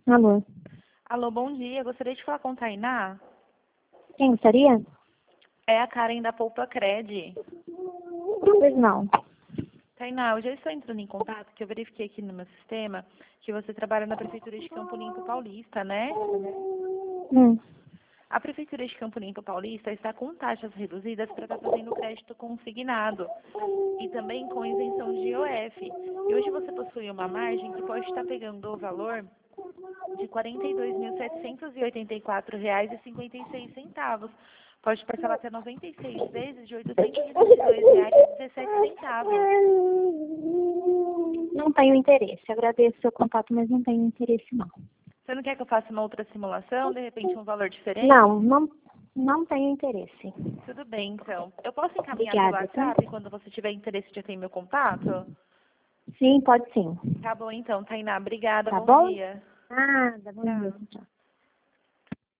Alô? Alô, bom dia. Gostaria de falar com Tainá. Quem gostaria? É a Karen da Poupa Cred. Pois não. Tainá, eu já estou entrando em contato, que eu verifiquei aqui no meu sistema que você trabalha na Prefeitura de Campo Limpo Paulista, né? A Prefeitura de Campo Limpo Paulista está com taxas reduzidas para estar fazendo crédito consignado e também com isenção de IOF. E hoje você possui uma margem que pode estar pegando o valor de R$ 42.784,56. Pode parcelar até 96 vezes de R$ 822,17. Não tenho interesse. Agradeço o seu contato, mas não tenho interesse, não. Você não quer que eu faça uma outra simulação, de repente um valor diferente? Não tenho interesse. Tudo bem, então. Eu posso encaminhar pelo Obrigada, tá? WhatsApp quando você tiver interesse de ter meu contato? Sim, pode sim. Tá bom, então, Tainá. Obrigada. Tá Bom bom? dia. Nada, bom dia. Tchau. Tchau.